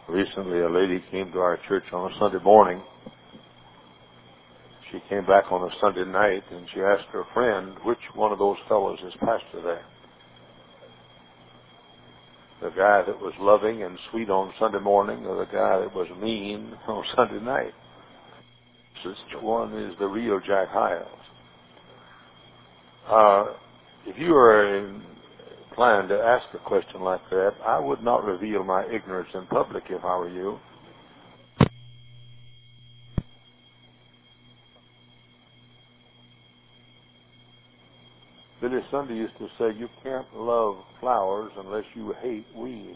Recently, a lady came to our church on a Sunday morning. She came back on a Sunday night, and she asked her friend, which one of those fellows is pastor there? The guy that was loving and sweet on Sunday morning, or the guy that was mean on Sunday night? Which one is the real Jack Hyles? If you are inclined to ask a question like that, I would not reveal my ignorance in public if I were you. Billy Sunday used to say, you can't love flowers unless you hate weeds.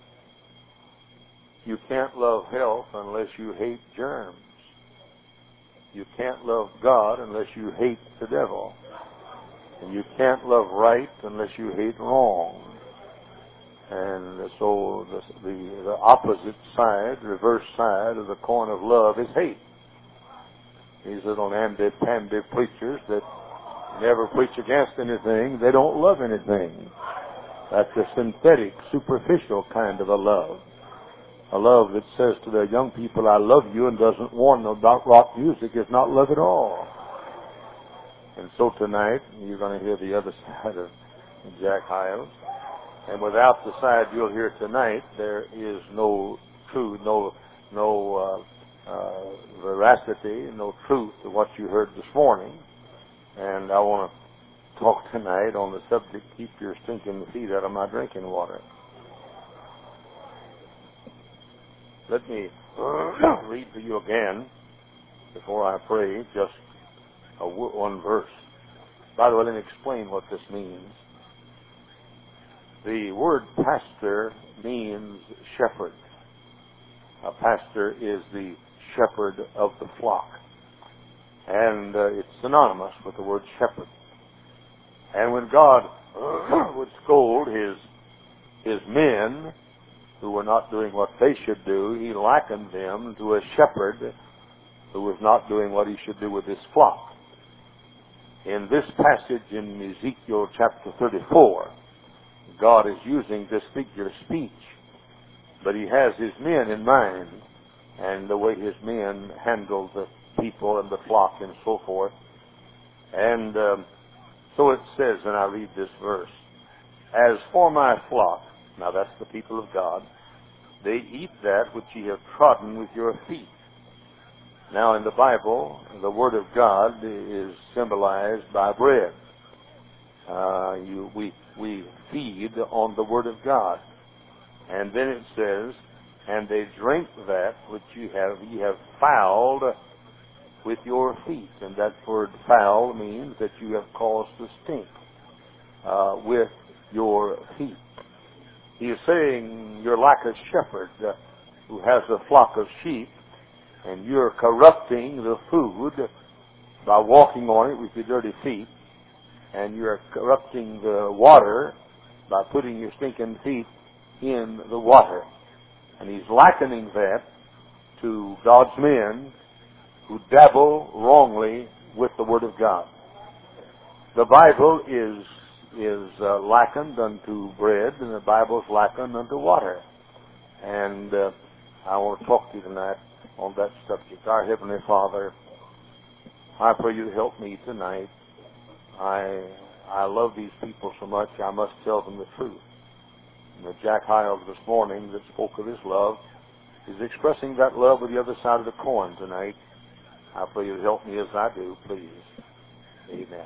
You can't love health unless you hate germs. You can't love God unless you hate the devil. And you can't love right unless you hate wrong. And so the opposite side, reverse side of the coin of love is hate. These little namby-pamby preachers that never preach against anything, they don't love anything. That's a synthetic, superficial kind of a love. A love that says to their young people, I love you, and doesn't warn them about rock music is not love at all. And so tonight, you're going to hear the other side of Jack Hyles. And without the side you'll hear tonight, there is no truth, no veracity, no truth to what you heard this morning. And I want to talk tonight on the subject, keep your stinking feet out of my drinking water. Let me read to you again, before I pray, just one verse. By the way, let me explain what this means. The word pastor means shepherd. A pastor is the shepherd of the flock. And it's synonymous with the word shepherd. And when God would scold his men who were not doing what they should do, he likened them to a shepherd who was not doing what he should do with his flock. In this passage in Ezekiel chapter 34, God is using this figure of speech, but he has his men in mind and the way his men handle the people and the flock and so forth. And so it says, and I read this verse, as for my flock, now that's the people of God, they eat that which ye have trodden with your feet. Now in the Bible, the Word of God is symbolized by bread. We feed on the Word of God. And then it says, and they drink that which ye have fouled with your feet. And that word foul means that you have caused to stink with your feet. He is saying you're like a shepherd who has a flock of sheep, and you're corrupting the food by walking on it with your dirty feet, and you're corrupting the water by putting your stinking feet in the water. And he's likening that to God's men who dabble wrongly with the Word of God. The Bible is likened unto bread, and the Bible is likened unto water. And I want to talk to you tonight on that subject. Our Heavenly Father, I pray you to help me tonight. I love these people so much, I must tell them the truth. And the Jack Hyles this morning that spoke of his love is expressing that love with the other side of the coin tonight. I pray you to help me as I do, please. Amen.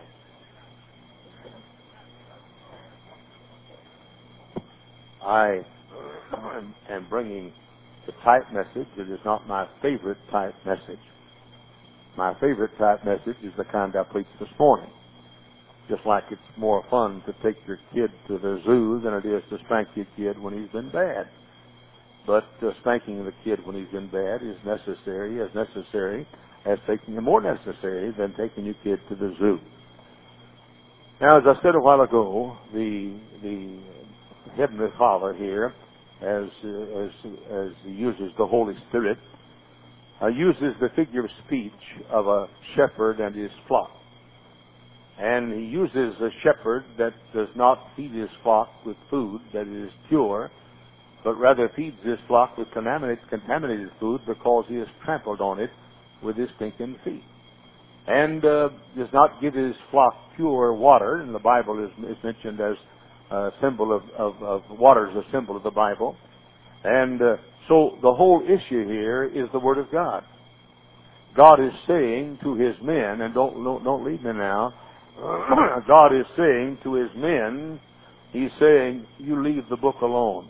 I am bringing the type message. It is not my favorite type message. My favorite type message is the kind I preached this morning. Just like it's more fun to take your kid to the zoo than it is to spank your kid when he's been bad. But spanking the kid when he's been bad is necessary as taking him more necessary than taking your kid to the zoo. Now, as I said a while ago, the Heavenly Father here, as he uses the Holy Spirit, uses the figure of speech of a shepherd and his flock. And he uses a shepherd that does not feed his flock with food that is pure, but rather feeds his flock with contaminated food, because he has trampled on it with his stinking feet. And does not give his flock pure water, and the Bible is mentioned as a symbol of water is a symbol of the Bible. And so the whole issue here is the Word of God. God is saying to his men, and don't leave me now, God is saying to his men, he's saying, you leave the book alone.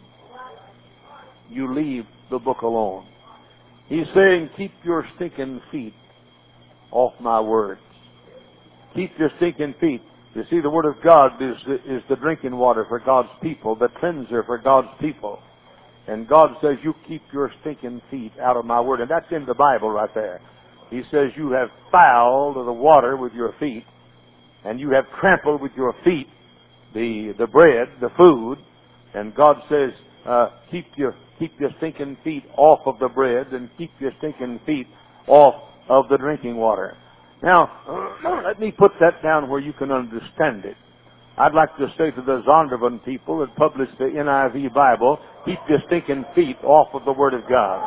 You leave the book alone. He's saying, keep your stinking feet off my words. Keep your stinking feet. You see, the Word of God is the drinking water for God's people, the cleanser for God's people. And God says, you keep your stinking feet out of my Word. And that's in the Bible right there. He says, you have fouled the water with your feet, and you have trampled with your feet the bread, the food. And God says, keep your stinking feet off of the bread, and keep your stinking feet off of the drinking water. Now, let me put that down where you can understand it. I'd like to say to the Zondervan people that published the NIV Bible, keep your stinking feet off of the Word of God.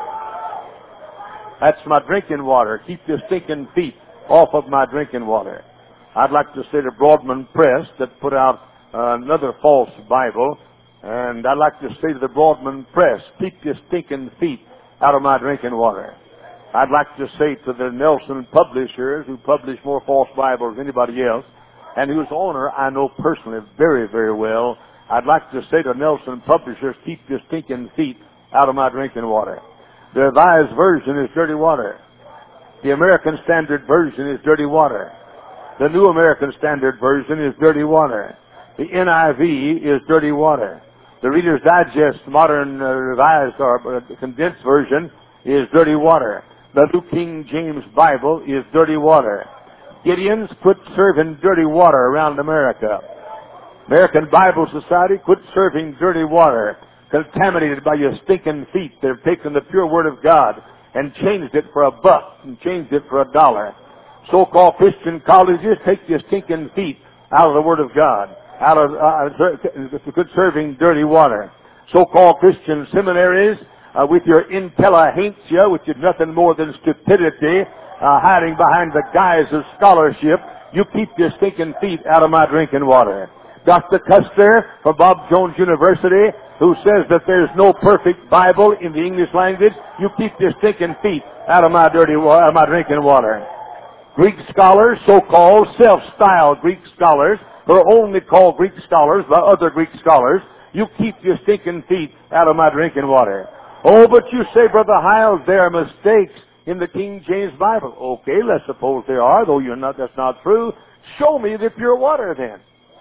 That's my drinking water. Keep your stinking feet off of my drinking water. I'd like to say to Broadman Press that put out another false Bible, and I'd like to say to the Broadman Press, keep your stinking feet out of my drinking water. I'd like to say to the Nelson publishers, who publish more false Bibles than anybody else, and whose owner I know personally very, very well, I'd like to say to Nelson publishers, keep your stinking feet out of my drinking water. The Revised Version is dirty water. The American Standard Version is dirty water. The New American Standard Version is dirty water. The NIV is dirty water. The Reader's Digest Modern Revised or Condensed Version is dirty water. The New King James Bible is dirty water. Gideons, quit serving dirty water around America. American Bible Society, quit serving dirty water, contaminated by your stinking feet. They've taken the pure Word of God and changed it for $1 and changed it for $1. So-called Christian colleges, take your stinking feet out of the Word of God, out of quit serving dirty water. So-called Christian seminaries, with your intelligentsia, which is nothing more than stupidity, hiding behind the guise of scholarship, you keep your stinking feet out of my drinking water. Dr. Custer from Bob Jones University, who says that there's no perfect Bible in the English language, you keep your stinking feet out of my drinking water. Greek scholars, so-called self-styled Greek scholars, who are only called Greek scholars by other Greek scholars, you keep your stinking feet out of my drinking water. Oh, but you say, Brother Hiles, there are mistakes in the King James Bible. Okay, let's suppose there are, though that's not true. Show me the pure water then.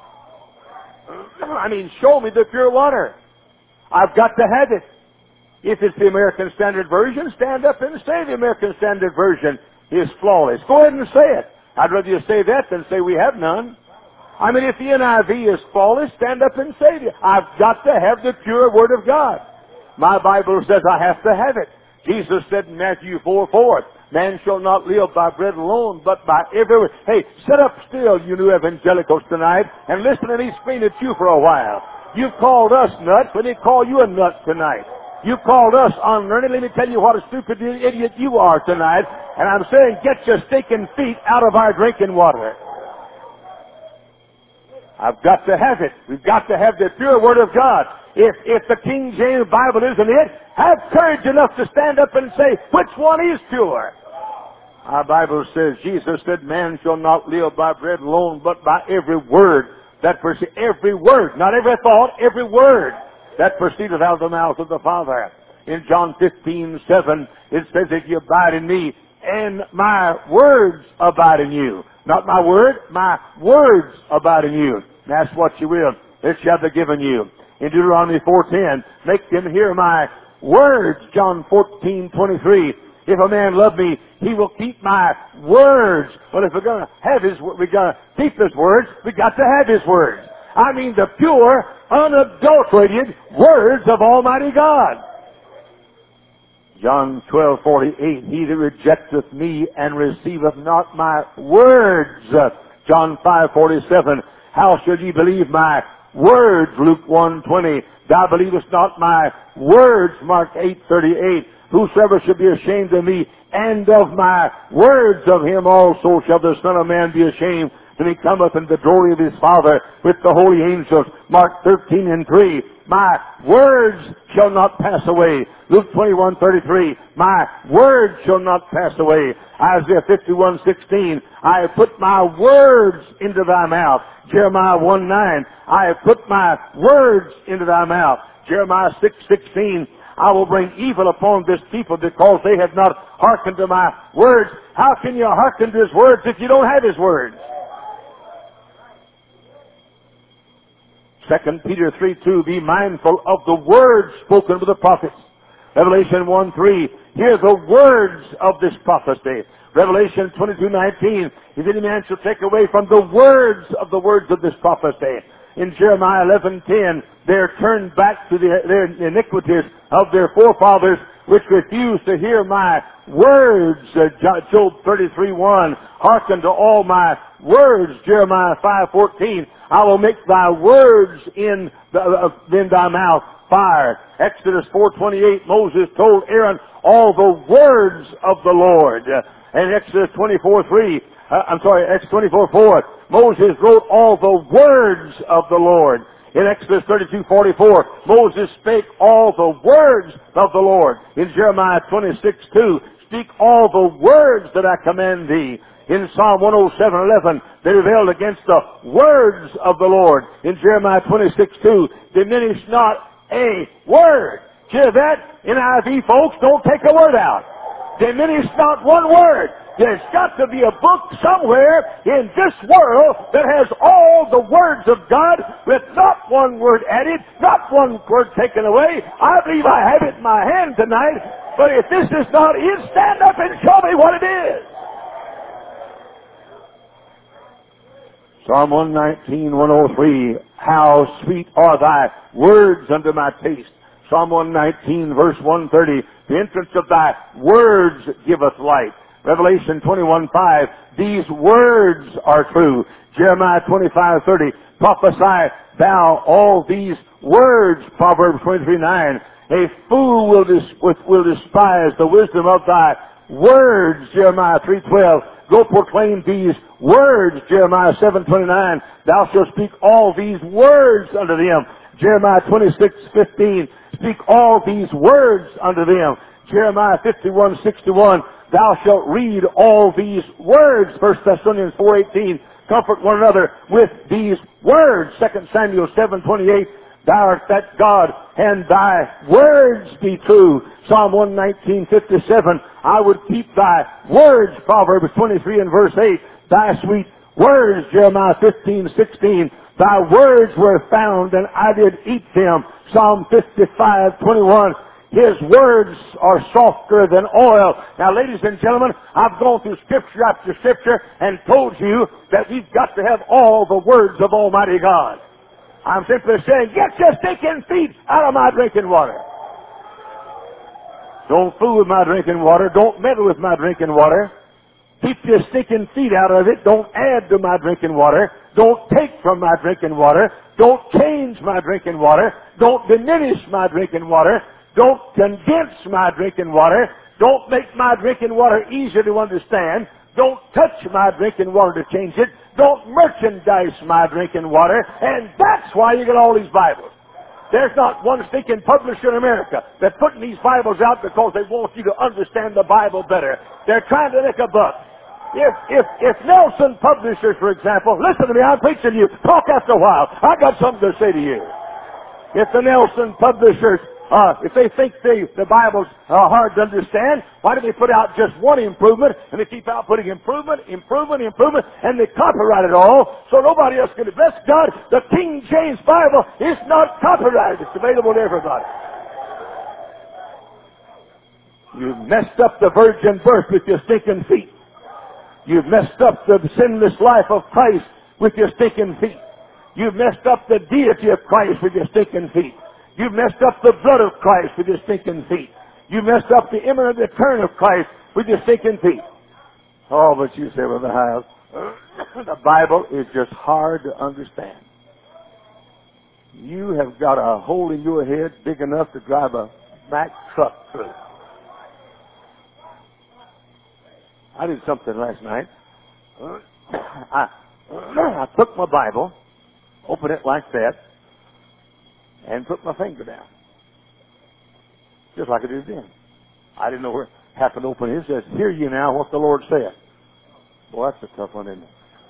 Show me the pure water. I've got to have it. If it's the American Standard Version, stand up and say the American Standard Version is flawless. Go ahead and say it. I'd rather you say that than say we have none. If the NIV is flawless, stand up and say it. I've got to have the pure Word of God. My Bible says I have to have it. Jesus said in Matthew 4:4, man shall not live by bread alone, but by every word. Hey, sit up still, you new evangelicals tonight, and listen to me scream at you for a while. You've called us nuts, but they call you a nut tonight. You called us unlearned. Let me tell you what a stupid idiot you are tonight. And I'm saying, get your stinking feet out of our drinking water. I've got to have it. We've got to have the pure Word of God. If the King James Bible isn't it, have courage enough to stand up and say, which one is pure? Our Bible says, Jesus said, man shall not live by bread alone, but by every word that proceeds. Every word, not every thought, every word that proceedeth out of the mouth of the Father. In John 15:7, it says, if you abide in me, and my words abide in you. Not my word, my words abide in you. That's what you will. It shall be given you. In Deuteronomy 4:10, make them hear my words. John 14:23. If a man love me, he will keep my words. Well, if we're going to have we're going to keep his words, we got to have his words. The pure, unadulterated words of Almighty God. John 12:48, he that rejecteth me and receiveth not my words. John 5:47, how should ye believe my words, Luke 1:20. Thou believest not my words, Mark 8:38. Whosoever should be ashamed of me and of my words, of him also shall the Son of Man be ashamed when he cometh in the glory of his Father with the holy angels. Mark 13:3. My words shall not pass away. Luke 21:33. My words shall not pass away. Isaiah 51:16. I have put my words into thy mouth. Jeremiah 1:9. I have put my words into thy mouth. Jeremiah 6:16. I will bring evil upon this people because they have not hearkened to my words. How can you hearken to his words if you don't have his words? 2 Peter 3:2, be mindful of the words spoken with the prophets. Revelation 1:3, hear the words of this prophecy. Revelation 22:19, if any man shall take away from the words of this prophecy. In Jeremiah 11:10, they're turned back to their iniquities of their forefathers, which refused to hear my words. Job 33:1, hearken to all my words. Jeremiah 5:14, I will make thy words in thy mouth fire. Exodus 4:28, Moses told Aaron all the words of the Lord. And Exodus 24:4, Moses wrote all the words of the Lord. In Exodus 32:44, Moses spake all the words of the Lord. In Jeremiah 26:2, speak all the words that I command thee. In Psalm 107:11, they rebelled against the words of the Lord. In Jeremiah 26:2, diminish not a word. Hear that? NIV folks, don't take a word out. Diminish not one word. There's got to be a book somewhere in this world that has all the words of God with not one word added, not one word taken away. I believe I have it in my hand tonight, but if this is not it, stand up and show me what it is. Psalm 119:103, how sweet are thy words unto my taste. Psalm 119, verse 130, the entrance of thy words giveth light. Revelation 21:5, these words are true. Jeremiah 25:30, prophesy thou all these words. Proverbs 23:9, a fool will despise the wisdom of thy words. Jeremiah 3:12, go proclaim these words. Jeremiah 7:29, thou shalt speak all these words unto them. Jeremiah 26:15, speak all these words unto them. Jeremiah 51:61, thou shalt read all these words. 1 Thessalonians 4:18, comfort one another with these words. 2 Samuel 7:28, thou art that God, and thy words be true. Psalm 119:57, I would keep thy words. Proverbs 23 and verse 8, thy sweet words. Jeremiah 15:16, thy words were found, and I did eat them. Psalm 55:21, his words are softer than oil. Now, ladies and gentlemen, I've gone through scripture after scripture and told you that we've got to have all the words of Almighty God. I'm simply saying, get your stinking feet out of my drinking water. Don't fool with my drinking water. Don't meddle with my drinking water. Keep your stinking feet out of it. Don't add to my drinking water. Don't take from my drinking water. Don't change my drinking water. Don't diminish my drinking water. Don't condense my drinking water. Don't make my drinking water easier to understand. Don't touch my drinking water to change it. Don't merchandise my drinking water. And that's why you get all these Bibles. There's not one stinking publisher in America that's putting these Bibles out because they want you to understand the Bible better. They're trying to make a buck. If Nelson Publishers, for example, listen to me, I'm preaching to you. Talk after a while. I got something to say to you. If the Nelson Publishers, if they think the Bible's hard to understand, why do they put out just one improvement and they keep out putting improvement, and they copyright it all so nobody else can? Bless God, the King James Bible is not copyrighted. It's available to everybody. You've messed up the virgin birth with your stinking feet. You've messed up the sinless life of Christ with your stinking feet. You've messed up the deity of Christ with your stinking feet. You've messed up the blood of Christ with your stinking feet. You've messed up the imminent return of Christ with your stinking feet. Oh, but you say, well, the Bible is just hard to understand. You have got a hole in your head big enough to drive a Mack truck through. I did something last night. I took my Bible, opened it like that, and put my finger down. Just like I did then. I didn't know where it happened to open it. It says, "Hear ye now what the Lord saith." Boy, that's a tough one, isn't it?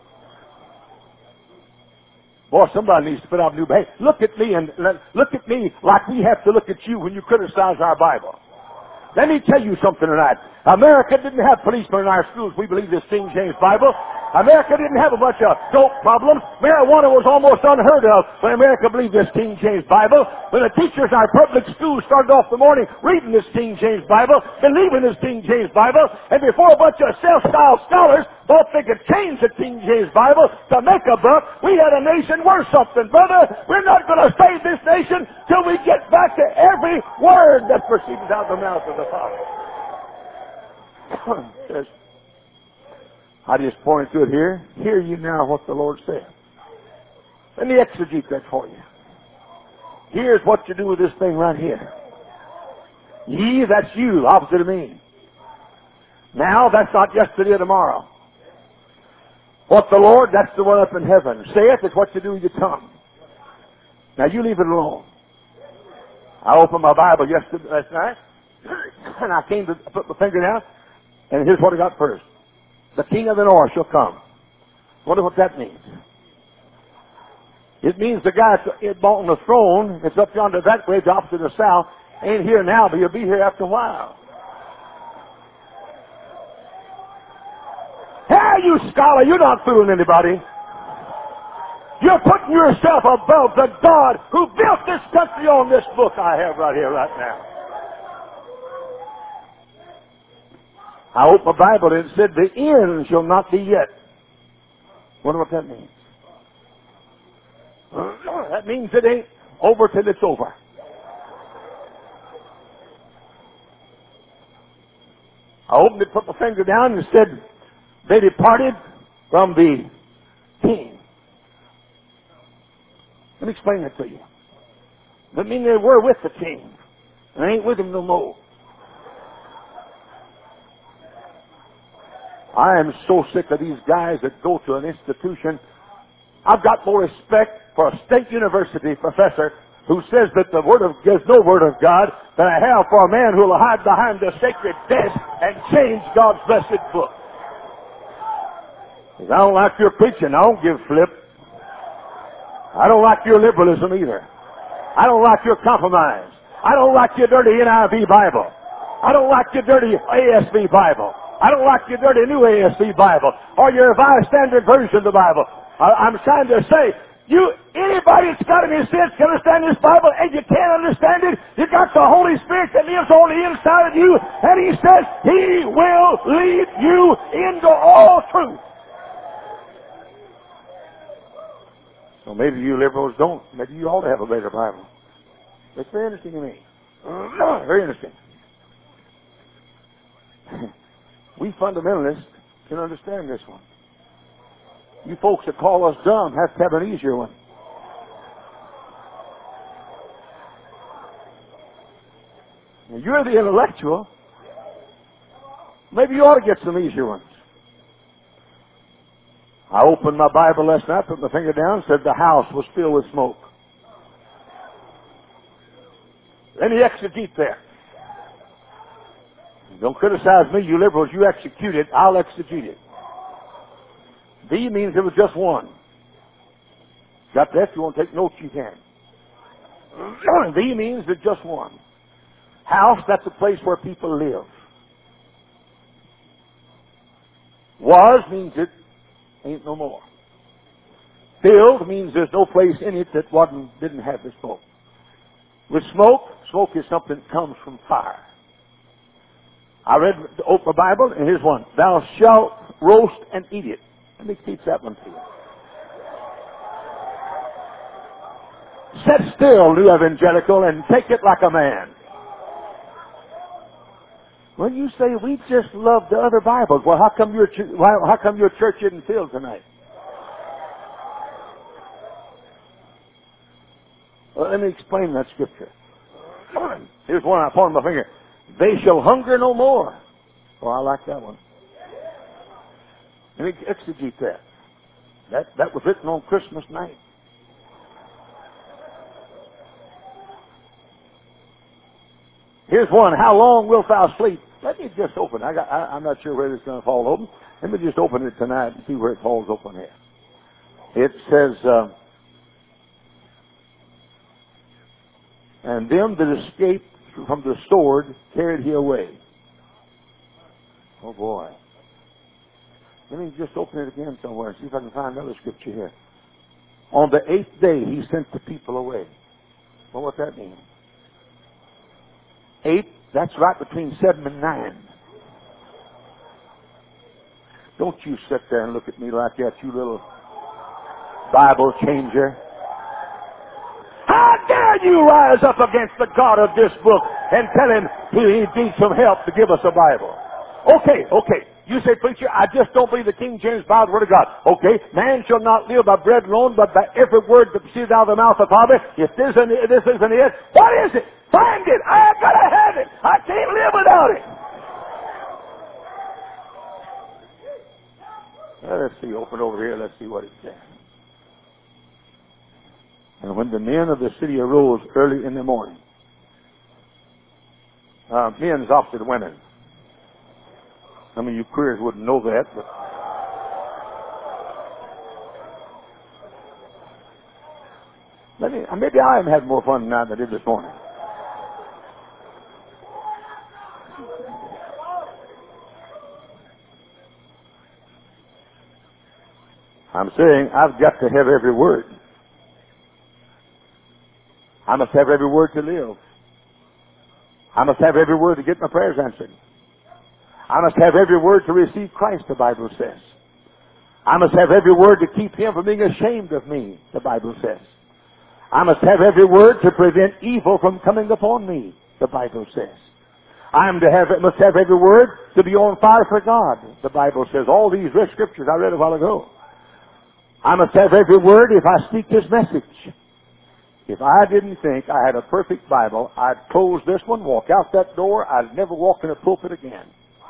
Boy, somebody needs to put out a new Bible. Hey, look at me like we have to look at you when you criticize our Bible. Let me tell you something tonight. America didn't have policemen in our schools. We believe this King James Bible. America didn't have a bunch of dope problems. Marijuana was almost unheard of when America believed this King James Bible. When the teachers in our public schools started off the morning reading this King James Bible, believing this King James Bible, and before a bunch of self-styled scholars thought they could change the King James Bible to make a buck, we had a nation worth something, brother. We're not going to save this nation till we get back to every word that proceeds out of the mouth of the Father. I just pointed to it here. Hear you now what the Lord said. Let me exegete that for you. Here's what you do with this thing right here. Ye, that's you, opposite of me. Now, that's not yesterday or tomorrow. What the Lord, that's the one up in heaven. Saith, it's what you do with your tongue. Now, you leave it alone. I opened my Bible last night, and I came to put my finger down, and here's what I got first. The king of the north shall come. Wonder what that means. It means the guy on the throne that's up yonder that way, the opposite of the south, ain't here now, but he'll be here after a while. Hey, you scholar, you're not fooling anybody. You're putting yourself above the God who built this country on this book I have right here, right now. I opened my Bible and it said, the end shall not be yet. Wonder what that means. That means it ain't over till it's over. I opened it, put my finger down, and it said, they departed from the king. Let me explain that to you. That means they were with the king. And they ain't with him no more. I am so sick of these guys that go to an institution. I've got more respect for a state university professor who says that there's no word of God than I have for a man who will hide behind the sacred desk and change God's blessed book. If I don't like your preaching, I don't give flip. I don't like your liberalism either. I don't like your compromise. I don't like your dirty NIV Bible. I don't like your dirty ASV Bible. I don't like your dirty new ASV Bible or your Revised Standard Version of the Bible. I'm trying to say, anybody that's got any sense can understand this Bible, and you can't understand it. You got the Holy Spirit that lives on the inside of you, and He says He will lead you into all truth. So maybe you liberals don't. Maybe you ought to have a better Bible. It's very interesting to me. Very interesting. We fundamentalists can understand this one. You folks that call us dumb have to have an easier one. Now, you're the intellectual. Maybe you ought to get some easier ones. I opened my Bible last night, put my finger down, said the house was filled with smoke. Let me exegete that. Don't criticize me, you liberals. You execute it, I'll exegete it. D means it was just one. Got that? If you want to take notes, you can. D means it's just one. House, that's a place where people live. Was means it ain't no more. Filled means there's no place in it that didn't have the smoke. With smoke is something that comes from fire. I read the open Bible, and here's one. Thou shalt roast and eat it. Let me teach that one to you. Sit still, New Evangelical, and take it like a man. When you say we just love the other Bibles, well, how come your church isn't filled tonight? let me explain that scripture. Here's one I pointed my finger. They shall hunger no more. Oh, I like that one. Let me exegete that. That was written on Christmas night. Here's one. How long wilt thou sleep? Let me just open. I'm not sure where it's going to fall open. Let me just open it tonight and see where it falls open here. It says, and them that escaped from the sword carried he away. Oh boy. Let me just open it again somewhere and see if I can find another scripture here. On the 8th day he sent the people away. Well, what's that mean? 8, that's right between 7 and 9. Don't you sit there and look at me like that, you little Bible changer. How dare you rise up against the God of this book and tell him he needs some help to give us a Bible? Okay. You say, preacher, I just don't believe the King James Bible, the Word of God. Okay, man shall not live by bread alone, but by every word that proceeds out of the mouth of the Father. If this isn't it, what is it? Find it. I gotta have it. I can't live without it. Well, let's see. Open over here. Let's see what it says. And when the men of the city arose early in the morning, men's opposite of women. Some of you queers wouldn't know that, but maybe I am having more fun tonight than I did this morning. I'm saying I've got to have every word. I must have every word to live. I must have every word to get my prayers answered. I must have every word to receive Christ, the Bible says. I must have every word to keep him from being ashamed of me, the Bible says. I must have every word to prevent evil from coming upon me, the Bible says. Must have every word to be on fire for God, the Bible says. All these rich scriptures I read a while ago. I must have every word if I speak his message. If I didn't think I had a perfect Bible, I'd close this one, walk out that door, I'd never walk in a pulpit again.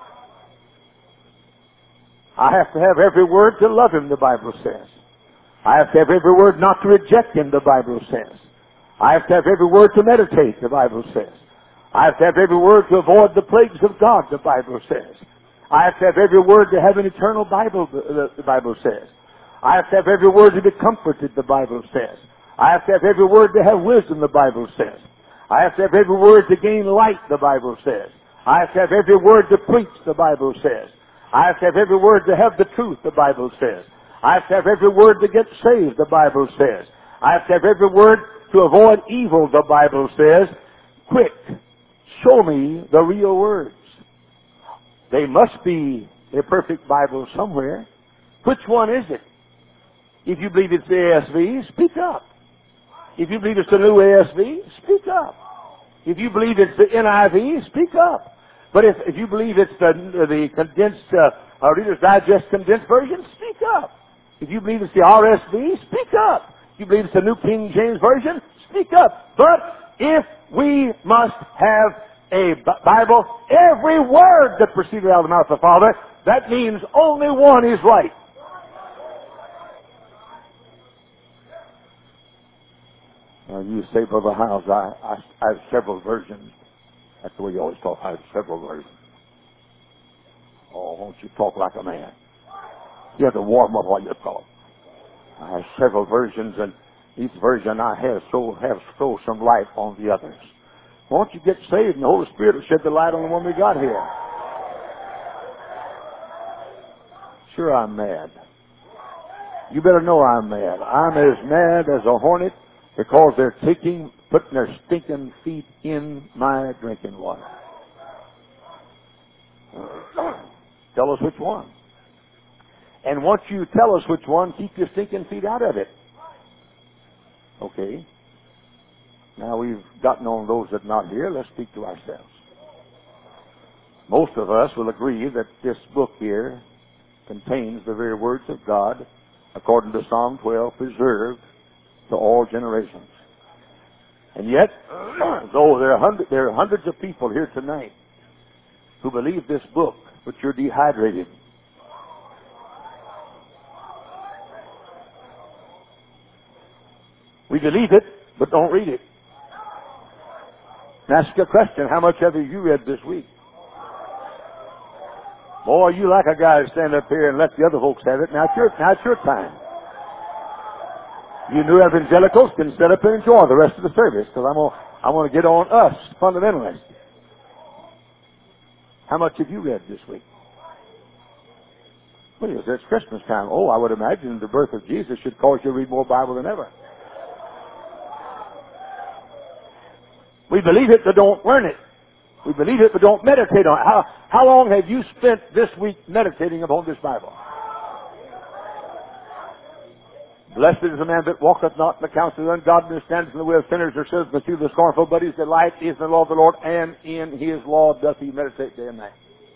I have to have every word to love him, the Bible says. I have to have every word not to reject him, the Bible says. I have to have every word to meditate, the Bible says. I have to have every word to avoid the plagues of God, the Bible says. I have to have every word to have an eternal Bible, the Bible says. I have to have every word to be comforted, the Bible says. I have to have every word to have wisdom, the Bible says. I have to have every word to gain light, the Bible says. I have to have every word to preach, the Bible says. I have to have every word to have the truth, the Bible says. I have to have every word to get saved, the Bible says. I have to have every word to avoid evil, the Bible says. Quick, show me the real words. They must be a perfect Bible somewhere. Which one is it? If you believe it's the ASV, speak up. If you believe it's the new ASV, speak up. If you believe it's the NIV, speak up. But if you believe it's the condensed, Reader's Digest condensed version, speak up. If you believe it's the RSV, speak up. If you believe it's the New King James Version, speak up. But if we must have a Bible, every word that proceeded out of the mouth of the Father, that means only one is right. You say, Brother Hiles, I have several versions. That's the way you always talk. I have several versions. Oh, won't you talk like a man? You have to warm up while you talk. I have several versions, and each version I have throw some light on the others. Won't you get saved, and the Holy Spirit will shed the light on the one we got here? Sure, I'm mad. You better know I'm mad. I'm as mad as a hornet because they're putting their stinking feet in my drinking water. Tell us which one. And once you tell us which one, keep your stinking feet out of it. Okay. Now we've gotten on those that are not here. Let's speak to ourselves. Most of us will agree that this book here contains the very words of God, according to Psalm 12, preserved to all generations. And yet, though there are hundreds of people here tonight who believe this book, but you're dehydrated. We believe it, but don't read it. And ask you a question, how much have you read this week? Boy, you like a guy to stand up here and let the other folks have it. Now it's your time. You new evangelicals can sit up and enjoy the rest of the service, because I want to get on us, fundamentalists. How much have you read this week? Well, it's Christmas time. Oh, I would imagine the birth of Jesus should cause you to read more Bible than ever. We believe it, but don't learn it. We believe it, but don't meditate on it. How long have you spent this week meditating upon this Bible? Blessed is the man that walketh not in the counsel of the ungodly, stands in the way of sinners, or sits in the seat of the scornful, but his delight is in the law of the Lord, and in his law doth he meditate day and night.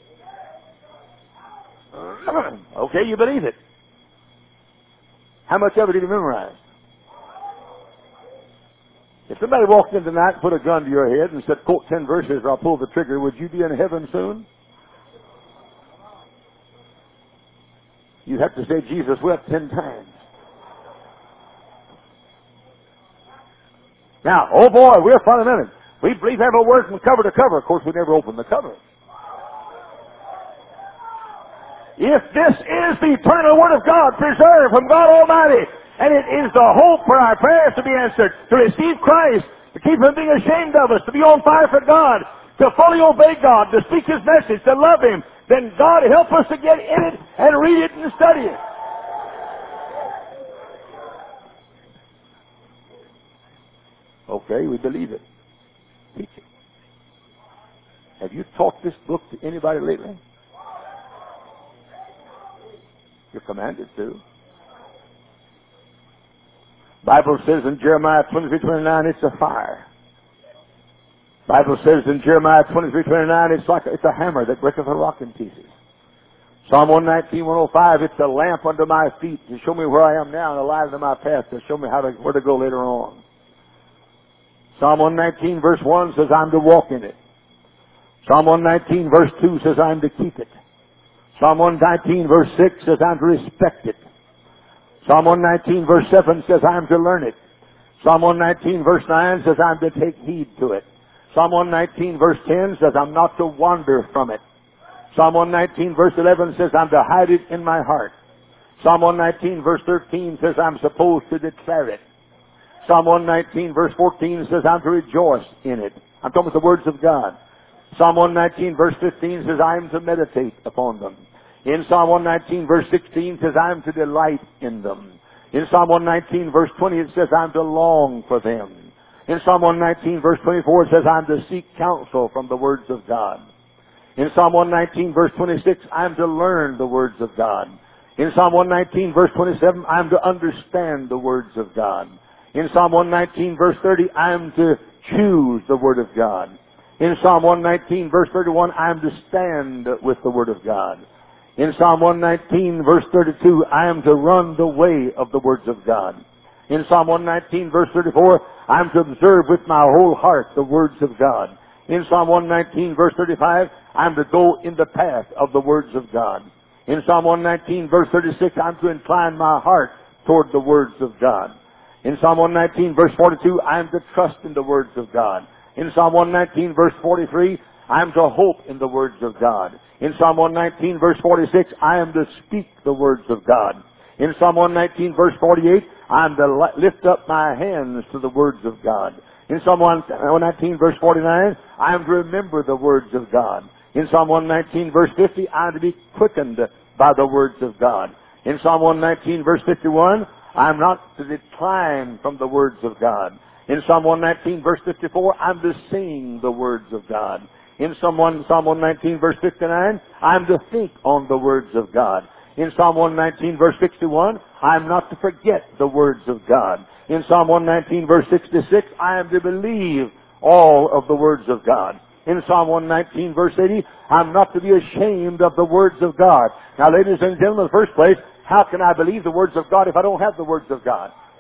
Okay, you believe it. How much of it have you memorized? If somebody walked in tonight and put a gun to your head and said, quote 10 verses or I'll pull the trigger, would you be in heaven soon? You'd have to say Jesus wept 10 times. Now, oh boy, we're fundamentalists. We believe every word from cover to cover. Of course, we never open the cover. If this is the eternal Word of God, preserved from God Almighty, and it is the hope for our prayers to be answered, to receive Christ, to keep Him being ashamed of us, to be on fire for God, to fully obey God, to speak His message, to love Him, then God help us to get in it and read it and study it. Okay, we believe it. Teach it. Have you taught this book to anybody lately? You're commanded to. Bible says in Jeremiah 23:29, it's a fire. Bible says in Jeremiah 23:29, it's a hammer that breaketh a rock in pieces. Psalm 119:105, it's a lamp under my feet to show me where I am now and a light unto my path to show me where to go later on. Psalm 119 verse 1 says I'm to walk in it. Psalm 119 verse 2 says I'm to keep it. Psalm 119 verse 6 says I'm to respect it. Psalm 119 verse 7 says I'm to learn it. Psalm 119 verse 9 says I'm to take heed to it. Psalm 119 verse 10 says I'm not to wander from it. Psalm 119 verse 11 says I'm to hide it in my heart. Psalm 119 verse 13 says I'm supposed to declare it. Psalm 119 verse 14 says I'm to rejoice in it. I'm talking about the words of God. Psalm 119 verse 15 says I am to meditate upon them. In Psalm 119 verse 16 says I am to delight in them. In Psalm 119 verse 20 it says I'm to long for them. In Psalm 119 verse 24 it says I'm to seek counsel from the words of God. In Psalm 119 verse 26 I'm to learn the words of God. In Psalm 119 verse 27 I'm to understand the words of God. In Psalm 119 verse 30 I'm to choose the Word of God. In Psalm 119 verse 31 I'm to stand with the Word of God. In Psalm 119 verse 32 I am to run the way of the words of God. In Psalm 119 verse 34 I am to observe with my whole heart the words of God. In Psalm 119 verse 35 I am to go in the path of the words of God. In Psalm 119 verse 36 I am to incline my heart toward the words of God. In Psalm 119 verse 42 I am to trust in the words of God. In Psalm 119 verse 43 I am to hope in the words of God. In Psalm 119 verse 46 I am to speak the words of God. In Psalm 119 verse 48 I am to lift up my hands to the words of God. In Psalm 119 verse 49 I am to remember the words of God. In Psalm 119 verse 50 I am to be quickened by the words of God. In Psalm 119 verse 51 I am not to decline from the words of God. In Psalm 119 verse 54 I am to sing the words of God. In Psalm 119 verse 59 I am to think on the words of God. In Psalm 119 verse 61 I am not to forget the words of God. In Psalm 119 verse 66 I am to believe all of the words of God. In Psalm 119 verse 80 I am not to be ashamed of the words of God. Now, ladies and gentlemen, in the first place, how can I believe the words of God if I don't have the words of God?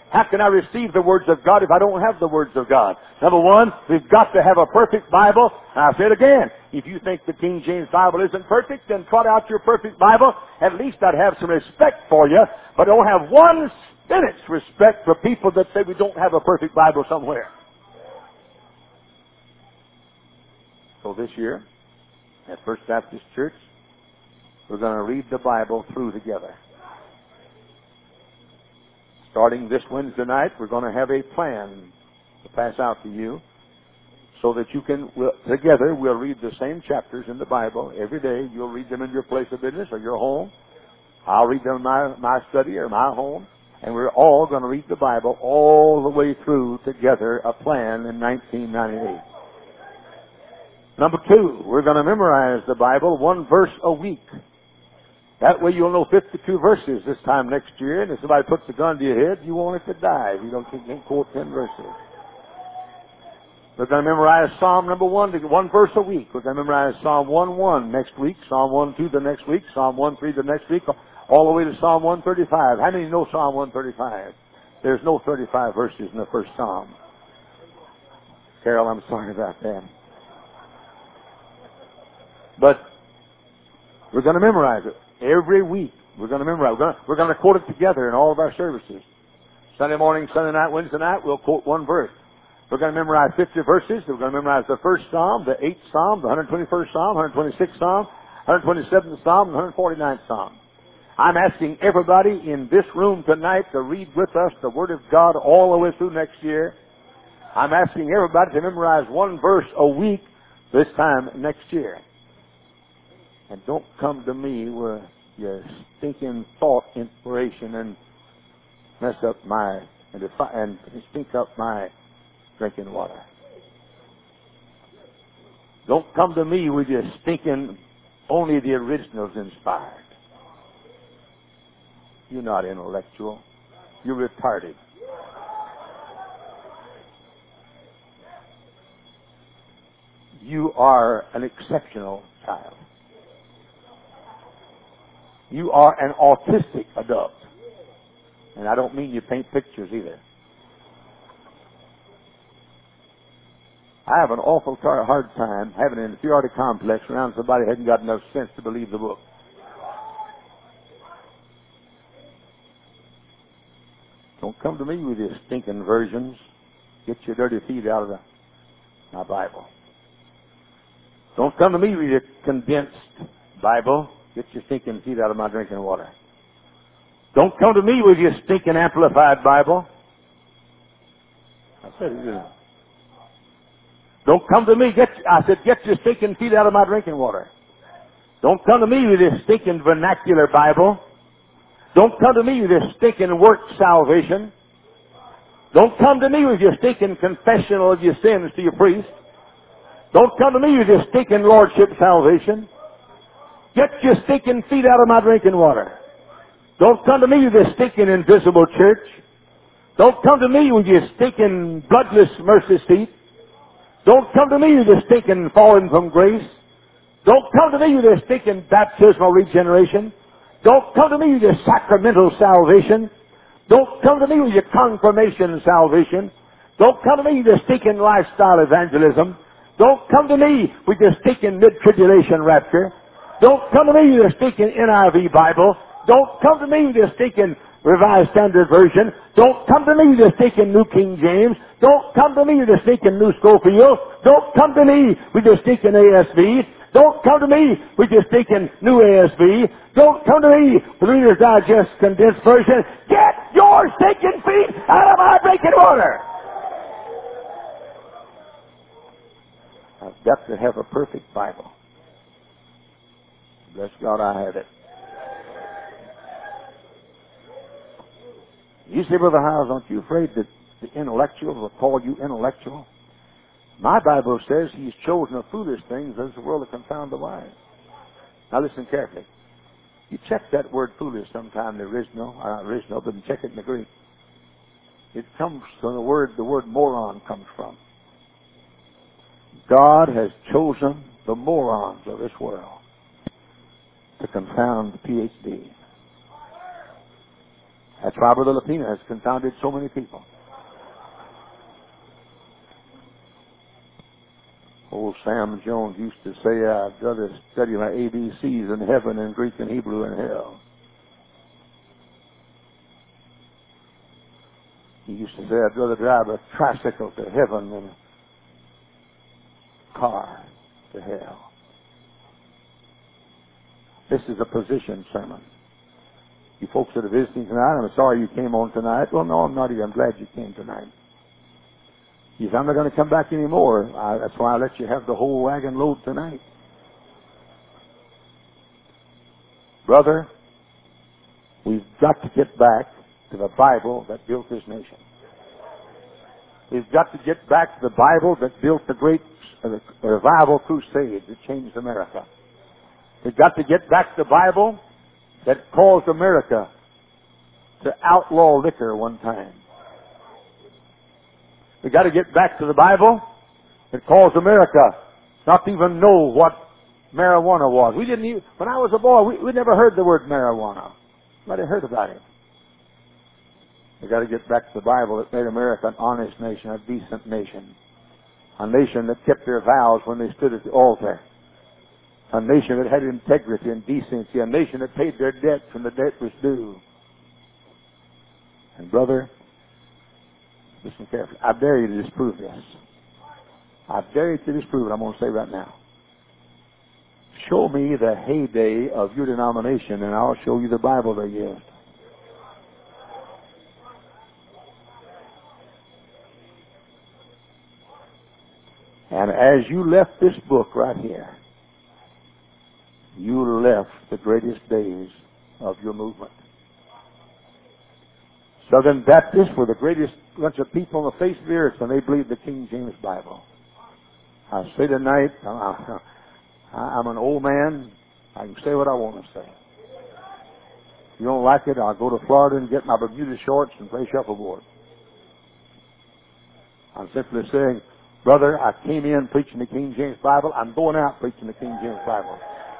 How can I receive the words of God if I don't have the words of God? Number one, we've got to have a perfect Bible. I'll say it again. If you think the King James Bible isn't perfect, then trot out your perfect Bible. At least I'd have some respect for you, but don't have 1 minute's respect for people that say we don't have a perfect Bible somewhere. So this year, at First Baptist Church, we're going to read the Bible through together. Starting this Wednesday night, we're going to have a plan to pass out to you so that you can, together, we'll read the same chapters in the Bible every day. You'll read them in your place of business or your home. I'll read them in my study or my home. And we're all going to read the Bible all the way through together, a plan in 1998. Number two, we're going to memorize the Bible 1 verse a week. That way you'll know 52 verses this time next year, and if somebody puts a gun to your head, you want it to die if you can't quote 10 verses. We're going to memorize Psalm number 1 verse a week. We're going to memorize Psalm 1:1 next week, Psalm 1:2 the next week, Psalm 1:3 the next week, all the way to Psalm 135. How many know Psalm 135? There's no 35 verses in the first Psalm. Carol, I'm sorry about that. But we're going to memorize it. Every week, we're going to memorize. We're going to quote it together in all of our services. Sunday morning, Sunday night, Wednesday night, we'll quote 1 verse. We're going to memorize 50 verses. We're going to memorize the 1st Psalm, the 8th Psalm, the 121st Psalm, 126th Psalm, 127th Psalm, and 149th Psalm. I'm asking everybody in this room tonight to read with us the Word of God all the way through next year. I'm asking everybody to memorize 1 verse a week this time next year. And don't come to me with your stinking thought inspiration and mess up and stink up my drinking water. Don't come to me with your stinking only the original's inspired. You're not intellectual. You're retarded. You are an exceptional child. You are an autistic adult. And I don't mean you paint pictures either. I have an awful hard time having an inferiority complex around somebody who hasn't got enough sense to believe the book. Don't come to me with your stinking versions. Get your dirty feet out of my Bible. Don't come to me with your condensed Bible. Get your stinking feet out of my drinking water. Don't come to me with your stinking amplified Bible. I said it. Don't come to me. I said, get your stinking feet out of my drinking water. Don't come to me with this stinking vernacular Bible. Don't come to me with this stinking work salvation. Don't come to me with your stinking confessional of your sins to your priest. Don't come to me with your stinking lordship salvation. Get your stinking feet out of my drinking water. Don't come to me with this stinking invisible church. Don't come to me with your stinking bloodless mercy seat. Don't come to me with this stinking falling from grace. Don't come to me with this stinking baptismal regeneration. Don't come to me with your sacramental salvation. Don't come to me with your confirmation salvation. Don't come to me with your stinking lifestyle evangelism. Don't come to me with your stinking mid-tribulation rapture. Don't come to me with your stinking NIV Bible. Don't come to me with your stinking Revised Standard Version. Don't come to me with your stinking New King James. Don't come to me with your stinking New Schofield. Don't come to me with your stinking ASV. Don't come to me with your stinking New ASV. Don't come to me with Reader's Digest Condensed Version. Get your stinking feet out of my drinking water. I've got to have a perfect Bible. Bless God, I have it. You say, Brother Howes, aren't you afraid that the intellectuals will call you intellectual? My Bible says He's chosen the foolish things as the world to confound the wise. Now listen carefully. You check that word foolish sometime in the original, but check it in the Greek. It comes from the word moron comes from. God has chosen the morons of this world to confound the PhD. That's why Brother Lapina has confounded so many people. Old Sam Jones used to say, I'd rather study my ABCs in heaven and Greek and Hebrew in hell. He used to say, I'd rather drive a tricycle to heaven than a car to hell. This is a position sermon. You folks that are visiting tonight, I'm sorry you came on tonight. Well, no, I'm not even. I'm glad you came tonight. You said, I'm not going to come back anymore. That's why I let you have the whole wagon load tonight. Brother, we've got to get back to the Bible that built this nation. We've got to get back to the Bible that built the great revival crusade that changed America. We've got to get back to the Bible that caused America to outlaw liquor one time. We've got to get back to the Bible that caused America not to even know what marijuana was. We didn't even, when I was a boy, we never heard the word marijuana. Nobody heard about it. We've got to get back to the Bible that made America an honest nation, a decent nation. A nation that kept their vows when they stood at the altar. A nation that had integrity and decency. A nation that paid their debts when the debt was due. And brother, listen carefully. I dare you to disprove this. I dare you to disprove it. I'm going to say right now. Show me the heyday of your denomination and I'll show you the Bible they used. And as you left this book right here, you left the greatest days of your movement. Southern Baptists were the greatest bunch of people on the face of the earth when they believed the King James Bible. I say tonight, I'm an old man. I can say what I want to say. If you don't like it, I'll go to Florida and get my Bermuda shorts and play shuffleboard. I'm simply saying, brother, I came in preaching the King James Bible. I'm going out preaching the King James Bible.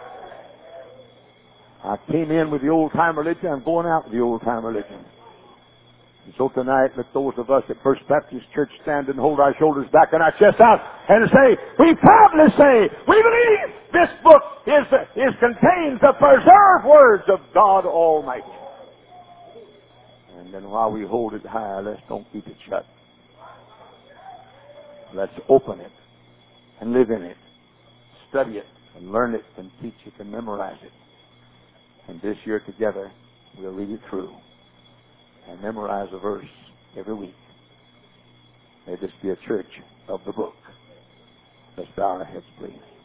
I came in with the old-time religion. I'm going out with the old-time religion. And so tonight, let those of us at First Baptist Church stand and hold our shoulders back and our chest out and say, we proudly say, we believe this book contains the preserved words of God Almighty. And then while we hold it high, let's don't keep it shut. Let's open it and live in it. Study it and learn it and teach it and memorize it. And this year together, we'll read it through and memorize a verse every week. May this be a church of the book. Let's bow our heads, please.